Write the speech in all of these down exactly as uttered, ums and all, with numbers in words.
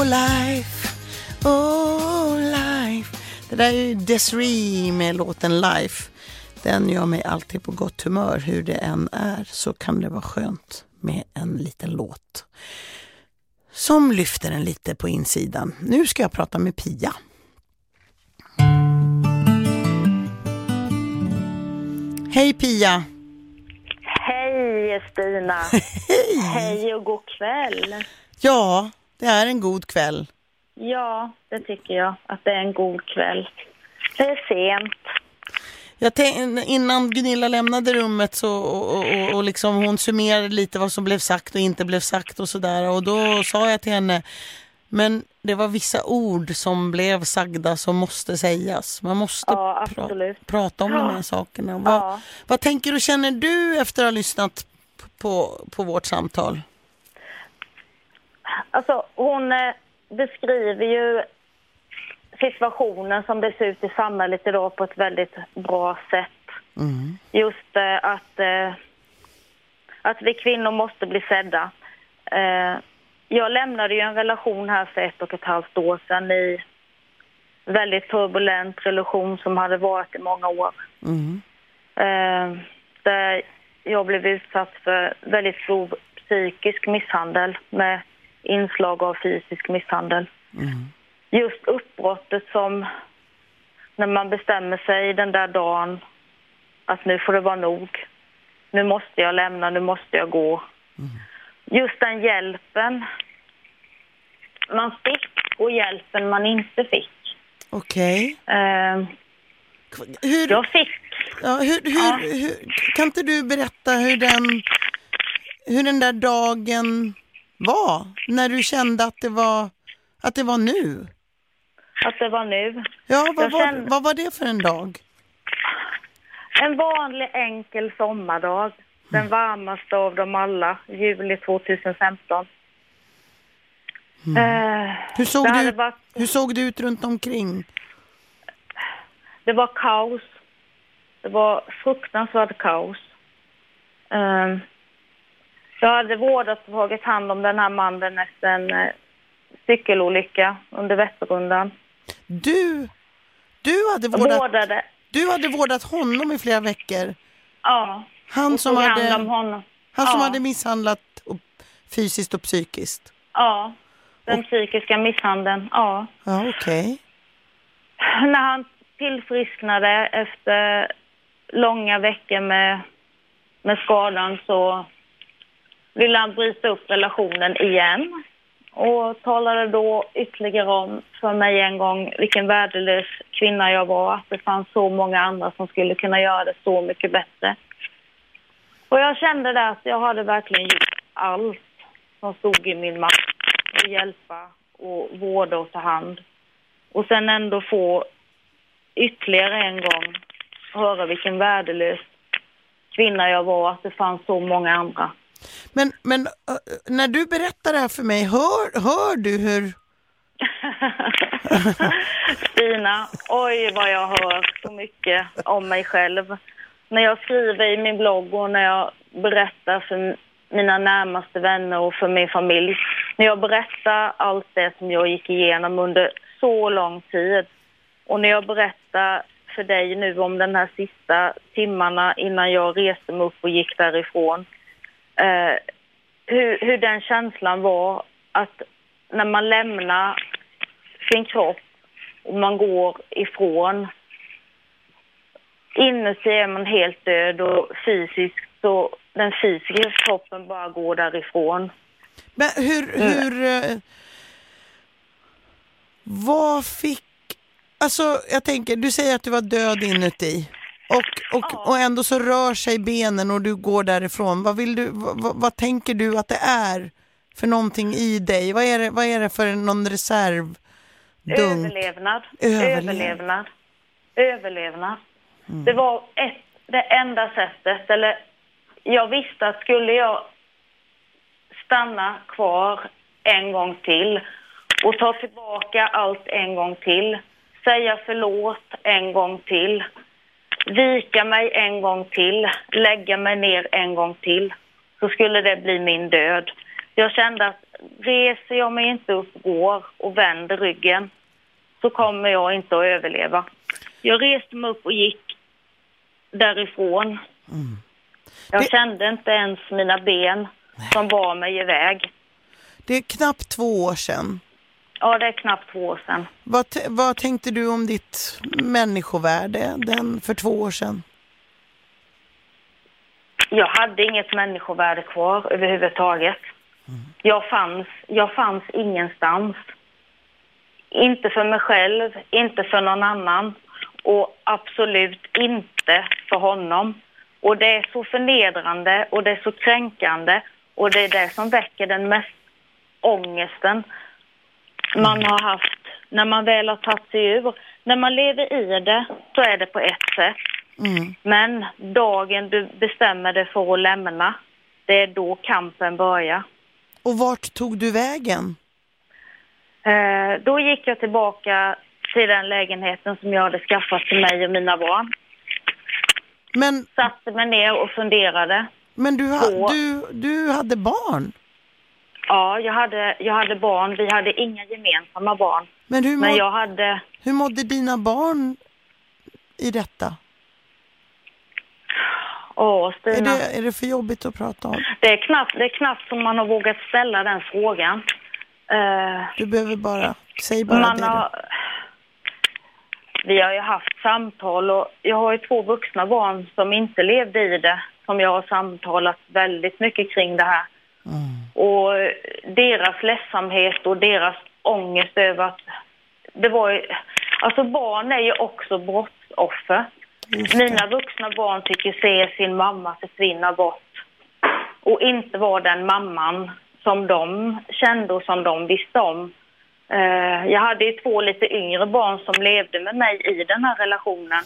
life, oh life. Det där är ju Desiree med låten Life. Den gör mig alltid på gott humör. Hur det än är så kan det vara skönt med en liten låt som lyfter en lite på insidan. Nu ska jag prata med Pia. Hej Pia! Hej Stina! Hej! Hej och god kväll! Ja, det är en god kväll. Ja, det tycker jag att det är en god kväll. Det är sent. Jag tänkte, innan Gunilla lämnade rummet så, och, och, och liksom hon summerade lite vad som blev sagt och inte blev sagt och sådär. Och då sa jag till henne, men det var vissa ord som blev sagda som måste sägas. Man måste ja, pra- prata om ja. de här sakerna. Vad, ja. vad tänker och känner du efter att ha lyssnat på, på vårt samtal? Alltså hon eh, beskriver ju situationen som det ser ut i samhället idag på ett väldigt bra sätt. Mm. Just eh, att, eh, att vi kvinnor måste bli sedda. Eh, jag lämnade ju en relation här för ett och ett halvt år sedan i väldigt turbulent relation som hade varit i många år. Mm. Eh, där jag blev utsatt för väldigt stor psykisk misshandel med inslag av fysisk misshandel. Mm. Just uppbrottet som när man bestämmer sig den där dagen att nu får det vara nog. Nu måste jag lämna, nu måste jag gå. Mm. Just den hjälpen man fick och hjälpen man inte fick. Okej. Okay. Uh, hur, jag fick. Ja, hur, hur, ja. hur, kan inte du berätta hur den, hur den där dagen var? När du kände att det var, att det var nu? Att det var nu. Ja, vad var, kände... vad var det för en dag? En vanlig enkel sommardag. Den mm. varmaste av dem alla. Juli tjugohundrafemton. Mm. Uh, hur, såg du, varit... hur såg det ut runt omkring? Det var kaos. Det var fruktansvärt kaos. Uh, jag hade vårdat och tagit hand om den här mannen efter en uh, cykelolycka under Vätternrundan. Du, du, hade vårdat, vårdade. du hade vårdat honom i flera veckor? Ja. Han som, hade, honom. Han som ja. hade misshandlat och, fysiskt och psykiskt? Ja, den och, psykiska misshandeln, ja. Ja, okej. Okay. När han tillfrisknade efter långa veckor med, med skadan så ville han bryta upp relationen igen. Och talade då ytterligare om för mig en gång vilken värdelös kvinna jag var. Att det fanns så många andra som skulle kunna göra det så mycket bättre. Och jag kände där att jag hade verkligen gjort allt som stod i min makt. Att hjälpa och vårda och ta hand. Och sen ändå få ytterligare en gång höra vilken värdelös kvinna jag var. Att det fanns så många andra. Men, men när du berättar det här för mig, hör, hör du hur... Stina, oj vad jag hör så mycket om mig själv. När jag skriver i min blogg och när jag berättar för mina närmaste vänner och för min familj. När jag berättar allt det som jag gick igenom under så lång tid. Och när jag berättar för dig nu om den här sista timmarna innan jag reste mig upp och gick därifrån. Uh, hur, hur den känslan var att när man lämnar sin kropp och man går ifrån, inuti är man helt död och fysiskt så den fysiska kroppen bara går därifrån. Men hur, hur mm. vad fick, alltså jag tänker, du säger att du var död inuti. Och, och, ja. och ändå så rör sig benen och du går därifrån. Vad vill du, vad, vad tänker du att det är för någonting i dig? Vad är det, vad är det för någon reserv? Överlevnad. Överlevnad. Överlevnad. Överlevnad. Mm. Det var ett, det enda sättet. Eller jag visste att skulle jag stanna kvar en gång till och ta tillbaka allt en gång till. Säga förlåt en gång till. Vika mig en gång till, lägga mig ner en gång till, så skulle det bli min död. Jag kände att reser jag mig inte upp, går och vänder ryggen, så kommer jag inte att överleva. Jag reste mig upp och gick därifrån. Mm. Jag det... kände inte ens mina ben som bar mig iväg. Det är knappt två år sedan. Ja, det är knappt två år sedan. Vad, vad tänkte du om ditt människovärde den för två år sedan? Jag hade inget människovärde kvar överhuvudtaget. Mm. Jag fanns, jag fanns ingenstans. Inte för mig själv, inte för någon annan. Och absolut inte för honom. Och det är så förnedrande och det är så kränkande. Och det är det som väcker den mest ångesten man har haft när man väl har tagit sig ur. När man lever i det så är det på ett sätt. Mm. Men dagen du bestämmer dig för att lämna, det är då kampen börjar. Och vart tog du vägen? Eh, då gick jag tillbaka till den lägenheten som jag hade skaffat till mig och mina barn. Men satte mig ner och funderade. Men du, ha, på, du, du hade barn? Ja, jag hade, jag hade barn. Vi hade inga gemensamma barn. Men, hur, Men må, jag hade... hur mådde dina barn i detta? Åh, Stina. Är det, är det för jobbigt att prata om? Det är knappt, det är knappt som man har vågat ställa den frågan. Uh, du behöver bara, säg bara man det. Har, vi har ju haft samtal och jag har ju två vuxna barn som inte levde i det. Som jag har samtalat väldigt mycket kring det här. Mm. Och deras ledsamhet och deras ångest över att det var ju, alltså barn är ju också brottsoffer. Mina vuxna barn tycker se sin mamma försvinna bort och inte vara den mamman som de kände och som de visste om. Uh, jag hade ju två lite yngre barn som levde med mig i den här relationen.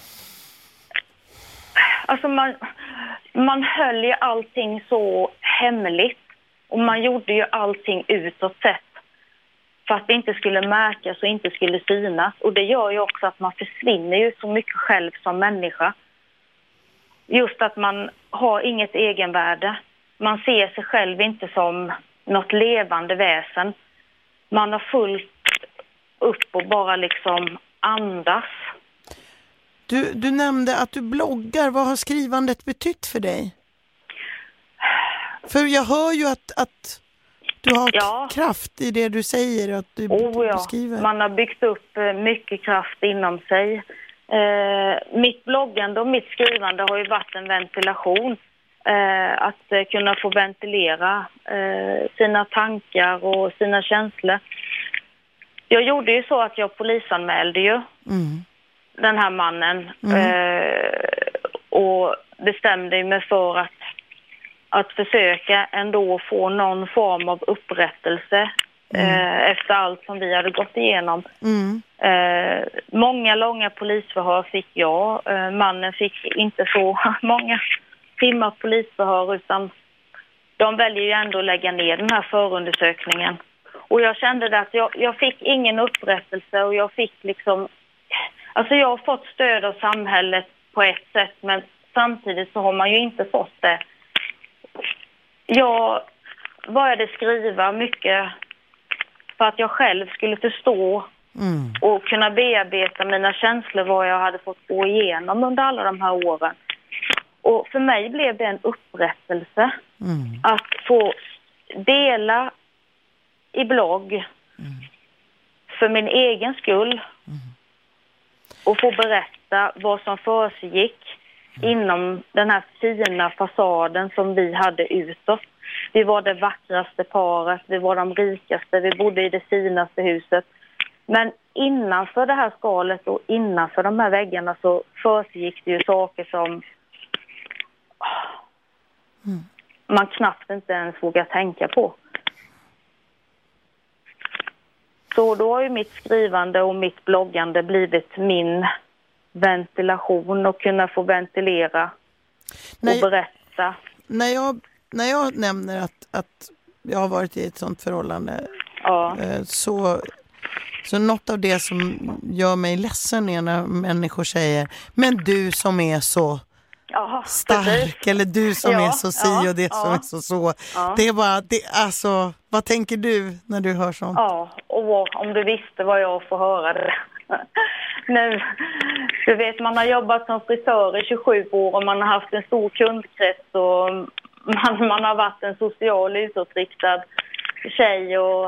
Alltså man, man höll ju allting så hemligt och man gjorde ju allting utåt sett för att det inte skulle märkas och inte skulle synas. Och det gör ju också att man försvinner ju så mycket själv som människa. Just att man har inget egenvärde. Man ser sig själv inte som något levande väsen. Man har fullt upp och bara liksom andas. Du, du nämnde att du bloggar. Vad har skrivandet betytt för dig? För jag hör ju att, att du har ja. kraft i det du säger. Att du, oh, ja. du skriver. Man har byggt upp mycket kraft inom sig. Eh, mitt bloggande och mitt skrivande har ju varit en ventilation. Eh, att eh, kunna få ventilera eh, sina tankar och sina känslor. Jag gjorde ju så att jag polisanmälde ju mm. den här mannen. Mm. Eh, och bestämde mig för att att försöka ändå få någon form av upprättelse mm. eh, efter allt som vi hade gått igenom. Mm. Eh, många långa polisförhör fick jag. Eh, mannen fick inte så många timmar polisförhör utan de väljer ju ändå att lägga ner den här förundersökningen. Och jag kände att jag, jag fick ingen upprättelse och jag fick liksom... Alltså jag har fått stöd av samhället på ett sätt men samtidigt så har man ju inte fått det. Jag började skriva mycket för att jag själv skulle förstå mm. och kunna bearbeta mina känslor vad jag hade fått gå igenom under alla de här åren. Och för mig blev det en upprättelse mm. att få dela i blogg mm. för min egen skull mm. och få berätta vad som försiggick Mm. inom den här fina fasaden som vi hade utåt. Vi var det vackraste paret, vi var de rikaste, vi bodde i det finaste huset. Men innanför det här skalet och innanför de här väggarna så försiggick det ju saker som mm. man knappt inte ens vågar tänka på. Så då har ju mitt skrivande och mitt bloggande blivit min ventilation och kunna få ventilera och när, berätta. När jag, när jag nämner att, att jag har varit i ett sånt förhållande ja. så, så något av det som gör mig ledsen är när människor säger men du som är så Ja, stark precis. eller du som Ja, är så si ja, och det ja. som är så så. Ja. Det är bara, det, alltså, vad tänker du när du hör sånt? Ja, och vad, om du visste vad jag får höra det. Nu, du vet, man har jobbat som frisör i tjugosju år och man har haft en stor kundkrets och man, man har varit en social utåtriktad tjej och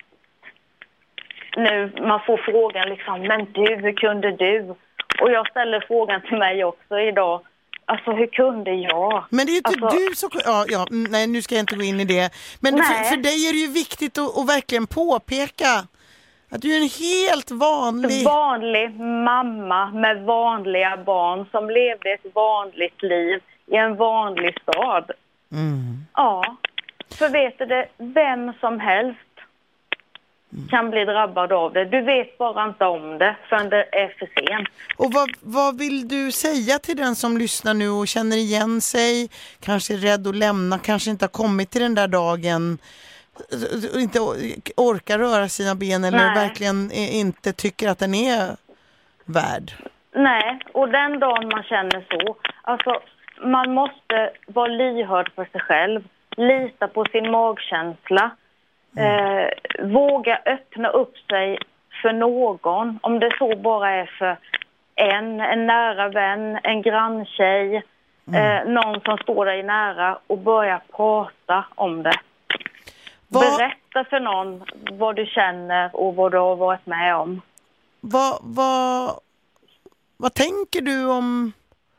nu man får frågan liksom, men du, hur kunde du? Och jag ställer frågan till mig också idag. Alltså, hur kunde jag? Men det är ju inte alltså, du som... Ja, ja, nej, nu ska jag inte gå in i det. Men för, för dig är det ju viktigt att, att verkligen påpeka att du är en helt vanlig... Vanlig mamma med vanliga barn som levde ett vanligt liv i en vanlig stad. Mm. Ja, för vet du det, vem som helst kan bli drabbad av det. Du vet bara inte om det förrän det är för sent. Och vad, vad vill du säga till den som lyssnar nu och känner igen sig, kanske är rädd att lämna, kanske inte har kommit till den där dagen, inte orkar röra sina ben eller Nej. verkligen inte tycker att den är värd? Nej, och den dagen man känner så, alltså man måste vara lyhörd för sig själv, lita på sin magkänsla. Eh, våga öppna upp sig för någon, om det så bara är för en, en nära vän, en granntjej, mm. eh, någon som står dig nära och börja prata om det. Vad, berätta för någon vad du känner och vad du har varit med om. Vad, vad, vad tänker du om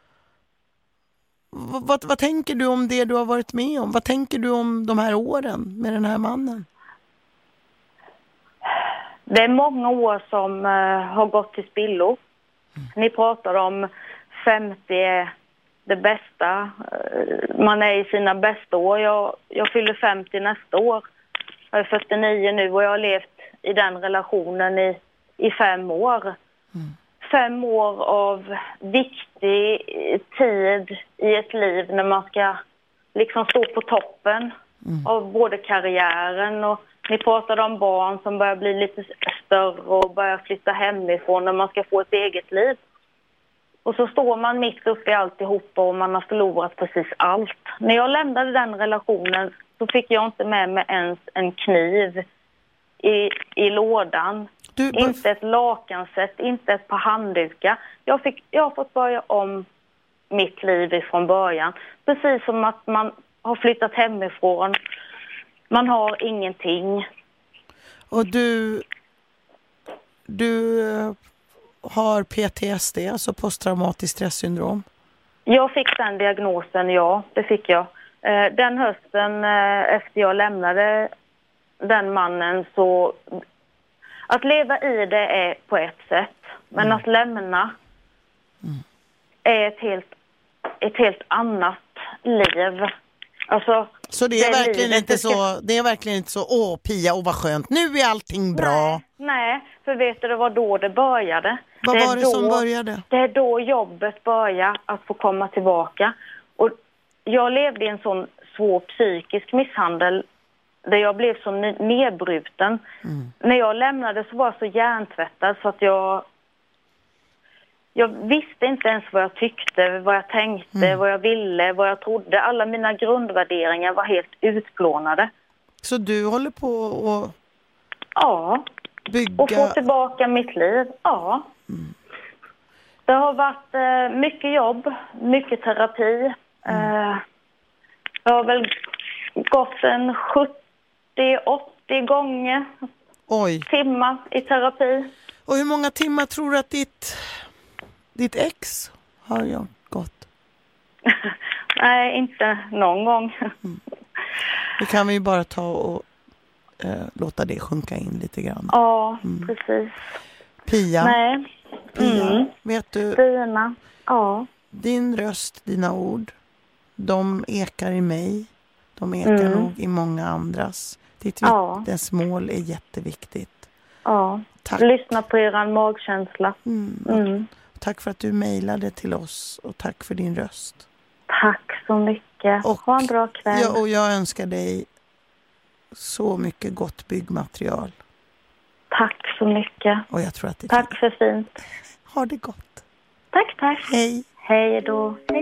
vad, vad, vad tänker du om det du har varit med om? Vad tänker du om de här åren med den här mannen? Det är många år som uh, har gått till spillo. Mm. Ni pratar om femtio är det bästa. Uh, man är i sina bästa år. Jag, jag fyller femtio nästa år. Jag är fyrtionio nu och jag har levt i den relationen i, i fem år. Mm. Fem år av viktig tid i ett liv när man ska liksom stå på toppen mm. av både karriären och ni pratade om barn som börjar bli lite större och börjar flytta hemifrån när man ska få ett eget liv. Och så står man mitt uppe i alltihopa och man har förlorat precis allt. När jag lämnade den relationen så fick jag inte med mig ens en kniv i, i lådan. Du, inte ett lakansätt, inte ett par handdukar. Jag, fick, jag har fått börja om mitt liv ifrån början. Precis som att man har flyttat hemifrån. Man har ingenting. Och du, du har P T S D, alltså posttraumatiskt stressyndrom? Jag fick den diagnosen, ja, det fick jag. Den hösten efter jag lämnade den mannen så... Att leva i det är på ett sätt, men mm. att lämna mm. är ett helt, ett helt annat liv. Alltså, så det är, det verkligen inte ska... så, det är verkligen inte så, åh Pia, åh vad skönt, nu är allting bra. Nej, nej, för vet du, det var då det började. Vad det var det då, som började? Det är då jobbet började att få komma tillbaka. Och jag levde i en sån svår psykisk misshandel där jag blev så nedbruten. Mm. När jag lämnade så var jag så hjärntvättad så att jag jag visste inte ens vad jag tyckte, vad jag tänkte, mm. vad jag ville, vad jag trodde. Alla mina grundvärderingar var helt utplånade. Så du håller på att ja. bygga... Och få tillbaka mitt liv, ja. Mm. Det har varit eh, mycket jobb, mycket terapi. Mm. Eh, jag har väl gått en sjuttio åttio gånger Oj. timmar i terapi. Och hur många timmar tror du att ditt, ditt ex har jag gått? Nej, inte någon gång. Mm. Det kan vi ju bara ta och eh, låta det sjunka in lite grann. Ja, mm. precis. Pia, Nej. Pia Mm. vet du? Dina, ja. Din röst, dina ord, de ekar i mig. De ekar mm. nog i många andras. Ditt ja. vittnesmål är jätteviktigt. Ja, tack. Lyssna på er magkänsla. Mm. Mm. Tack för att du mejlade till oss och tack för din röst. Tack så mycket. Och, ha en bra kväll. Ja, och jag önskar dig så mycket gott byggmaterial. Tack så mycket. Och jag tror att det är tack för fint. Ha det gott. Tack, tack. Hej. Hej då. Hej.